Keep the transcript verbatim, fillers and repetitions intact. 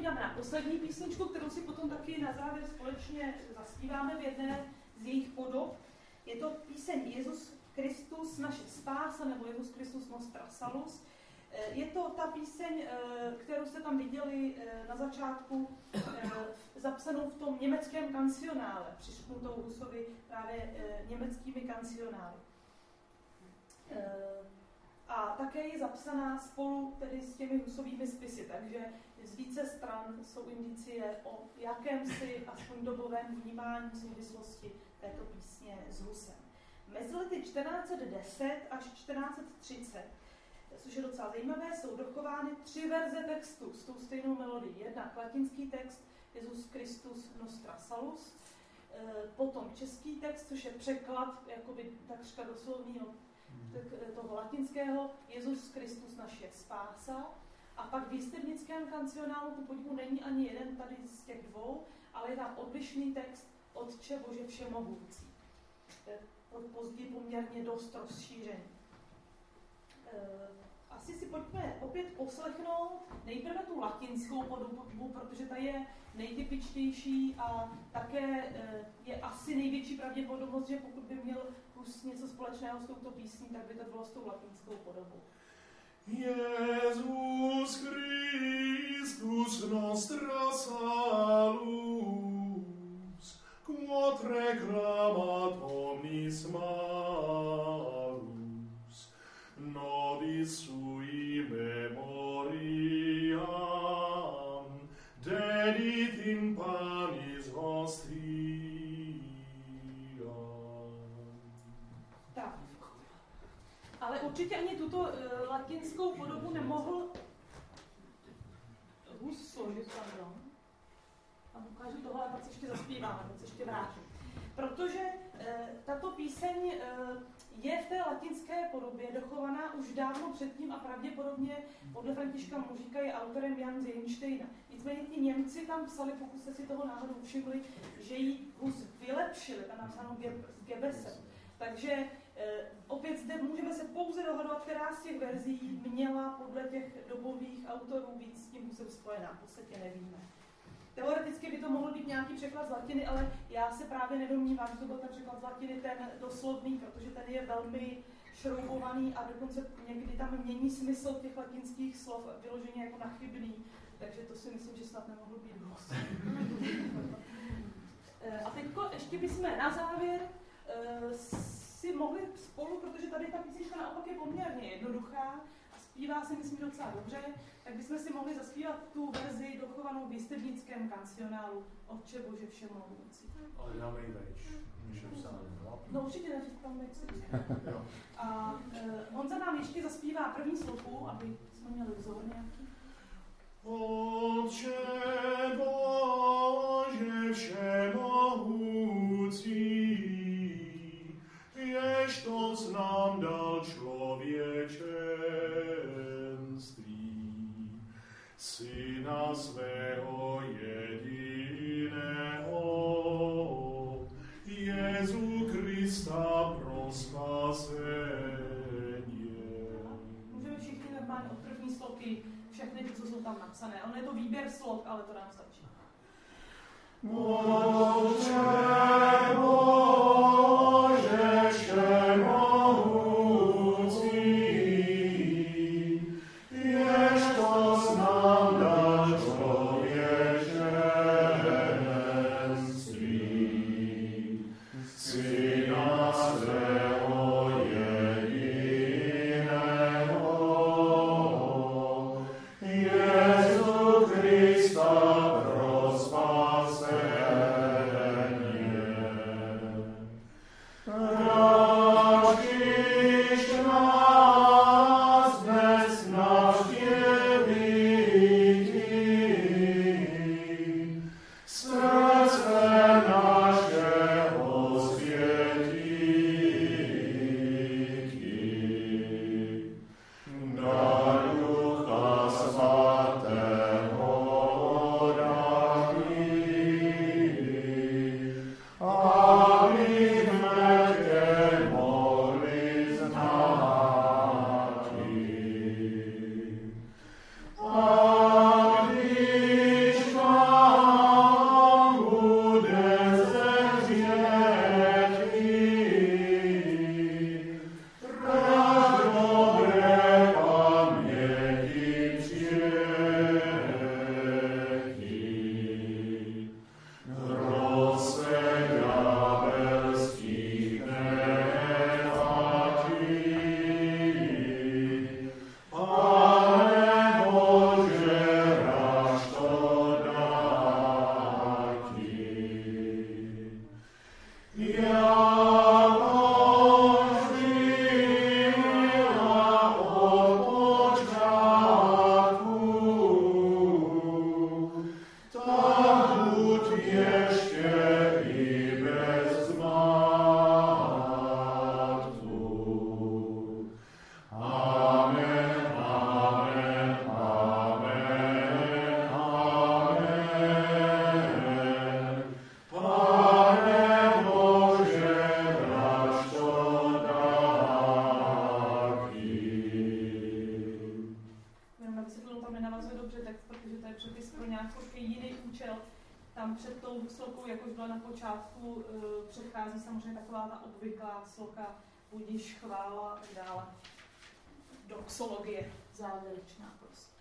podíváme na poslední písničku, kterou si potom taky na závěr společně zaspíváme v jedné z jejich podob. Je to píseň Jezus Kristus naše spása, nebo Jezus Kristus Nostra Salus. Je to ta píseň, kterou jste tam viděli na začátku, zapsanou v tom německém kancionále, přišknutou Husovi právě německými kancionály. A také je zapsaná spolu tedy s těmi Husovými spisy, takže z více stran jsou indicie o jakémsi aspoň dobovém vnímání souvislosti této písně s Husem. Mezi lety čtrnáct set deset až čtrnáct set třicet, což je docela zajímavé, jsou dochovány tři verze textu s tou stejnou melodií. Jednak latinský text Jezus Kristus Nostra Salus, potom český text, což je překlad jakoby takřka doslovný toho latinského Jezus Kristus naše spása. A pak v Jistebnickém kancionálu ku podivu není ani jeden tady z těch dvou, ale je tam odlišný text Otče Bože všemohoucí. Později poměrně dost rozšířený. Asi si pojďme opět poslechnout nejprve tu latinskou podobu, protože ta je nejtypičtější a také je asi největší pravděpodobnost, že pokud by měl Hus něco společného s touto písní, tak by to bylo s tou latinskou podobou. Jezus Christus Nostra Salus, quod reclamat omnis malus, nobis sui memoriam, dedit in panis hostiam. Tak. Ale určitě ani tuto uh, latinskou podobu nemohl Hus složit, pardon. A ukážu tohle a pak se ještě zaspíváme, pak se ještě vrátím. Protože e, tato píseň e, je v té latinské podobě dochovaná už dávno předtím a pravděpodobně podle Františka Muříka je autorem Jan z Jenštejna. Nicméně ti Němci tam psali, pokud jste si toho náhodou všimli, že ji Hus vylepšili, tam napsáno s Gebesem. Takže e, opět zde můžeme se pouze dohadovat, která z těch verzí měla podle těch dobových autorů být s tím Husem spojená. V podstatě nevíme. Teoreticky by to mohl být nějaký překlad z latiny, ale já se právě nedomnívám, že to byl ten překlad z latiny, ten doslovný, protože ten je velmi šroubovaný a dokonce někdy tam mění smysl těch latinských slov vyloženě jako na chybný. Takže to si myslím, že snad nemohlo být Hus. A teďko ještě bychom na závěr si mohli spolu, protože tady ta písnička naopak je poměrně jednoduchá a zpívá se, myslím, docela dobře, tak bychom si mohli zaspívat tu verzi dochovanou v Jistebnickém kancionálu Otče Bože všemohoucí. Ale dáme ji vejš, můžeme psát. No určitě neříct tam vejš. A uh, Honza nám ještě zaspívá první sloku, aby jsme měli vzor nějaký. Otče Bože všemohoucí, jež to nám dal člověčenství, Syna svého jediného, Jezu Krista pro spasení. Můžeme všichni normálně od první sloky všechny ty, co jsou tam napsané. Ono je to výběr slov, ale to nám stačí. Otče Bože všemohoucí, jež to nám dal člověčenství, Syna svého jediného, Jezu Krista pro spasení. nenavazuje dobře text, protože to je přepis pro nějaký jiný účel. Tam před tou slokou, jak už byla na počátku, předchází samozřejmě taková ta obvyklá sloka budiš, chvála a tak dále. Doxologie závěrečná prostě.